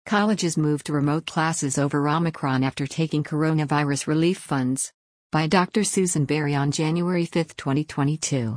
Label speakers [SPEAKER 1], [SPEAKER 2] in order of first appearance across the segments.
[SPEAKER 1] Colleges moved to remote classes over Omicron after taking coronavirus relief funds. By Dr. Susan Berry on January 5, 2022.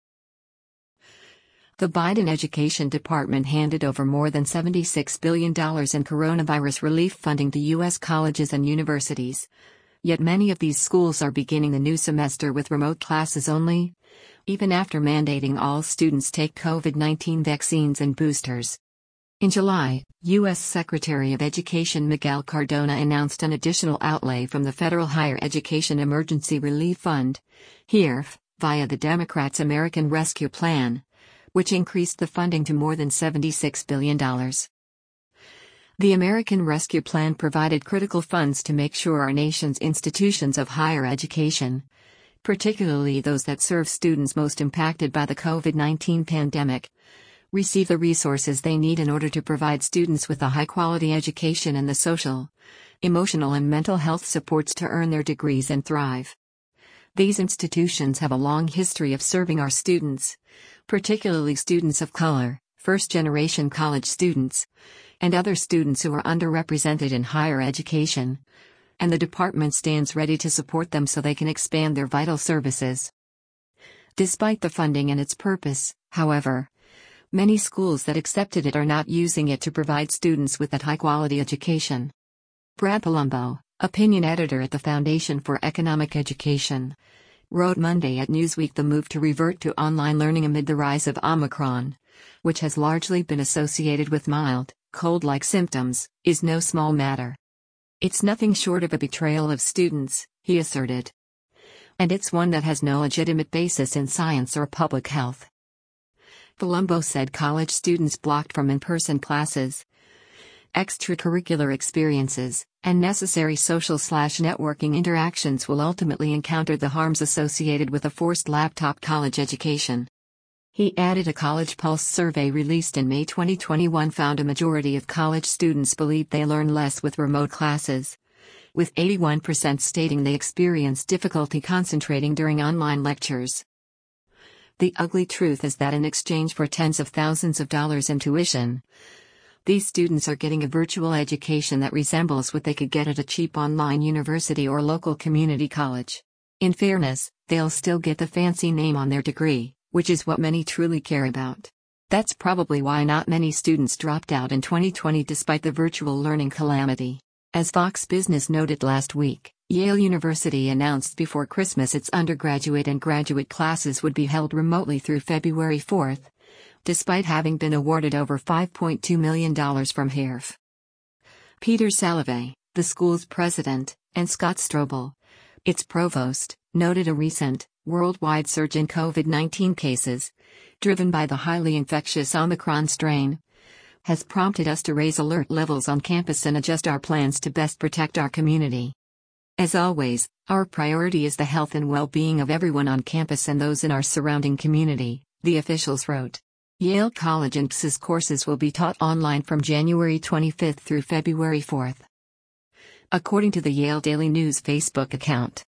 [SPEAKER 1] The Biden Education Department handed over more than $76 billion in coronavirus relief funding to U.S. colleges and universities. Yet many of these schools are beginning the new semester with remote classes only, even after mandating all students take COVID-19 vaccines and boosters. In July, U.S. Secretary of Education Miguel Cardona announced an additional outlay from the Federal Higher Education Emergency Relief Fund, HEERF, via the Democrats' American Rescue Plan, which increased the funding to more than $76 billion. The American Rescue Plan provided critical funds to make sure our nation's institutions of higher education, particularly those that serve students most impacted by the COVID-19 pandemic, receive the resources they need in order to provide students with a high-quality education and the social, emotional and mental health supports to earn their degrees and thrive. These institutions have a long history of serving our students, particularly students of color, first-generation college students, and other students who are underrepresented in higher education, and the department stands ready to support them so they can expand their vital services. Despite the funding and its purpose, however, many schools that accepted it are not using it to provide students with that high-quality education. Brad Palumbo, opinion editor at the Foundation for Economic Education, wrote Monday at Newsweek the move to revert to online learning amid the rise of Omicron, which has largely been associated with mild, cold-like symptoms, is no small matter. It's nothing short of a betrayal of students, he asserted. And it's one that has no legitimate basis in science or public health. Palumbo said college students blocked from in-person classes, extracurricular experiences, and necessary social/networking interactions will ultimately encounter the harms associated with a forced laptop college education. He added a College Pulse survey released in May 2021 found a majority of college students believe they learn less with remote classes, with 81% stating they experience difficulty concentrating during online lectures. The ugly truth is that in exchange for tens of thousands of dollars in tuition, these students are getting a virtual education that resembles what they could get at a cheap online university or local community college. In fairness, they'll still get the fancy name on their degree, which is what many truly care about. That's probably why not many students dropped out in 2020 despite the virtual learning calamity. As Fox Business noted last week, Yale University announced before Christmas its undergraduate and graduate classes would be held remotely through February 4, despite having been awarded over $5.2 million from HEERF. Peter Salovey, the school's president, and Scott Strobel, its provost, noted a recent, worldwide surge in COVID-19 cases, driven by the highly infectious Omicron strain, has prompted us to raise alert levels on campus and adjust our plans to best protect our community. As always, our priority is the health and well-being of everyone on campus and those in our surrounding community, the officials wrote. Yale College and XS courses will be taught online from January 25 through February 4. According to the Yale Daily News Facebook account.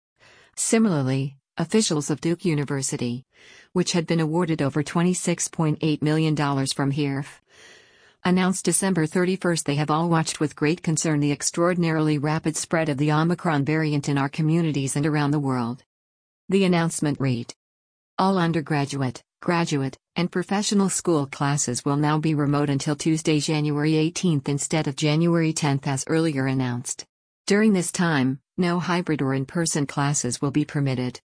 [SPEAKER 1] Similarly, officials of Duke University, which had been awarded over $26.8 million from HEERF, announced December 31 they have all watched with great concern the extraordinarily rapid spread of the Omicron variant in our communities and around the world. The announcement read: all undergraduate, graduate, and professional school classes will now be remote until Tuesday, January 18 instead of January 10 as earlier announced. During this time, no hybrid or in-person classes will be permitted.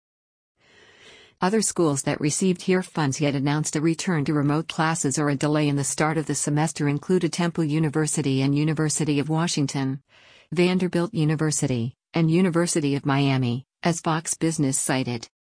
[SPEAKER 1] Other schools that received HEERF funds yet announced a return to remote classes or a delay in the start of the semester included Temple University and University of Washington, Vanderbilt University, and University of Miami, as Fox Business cited.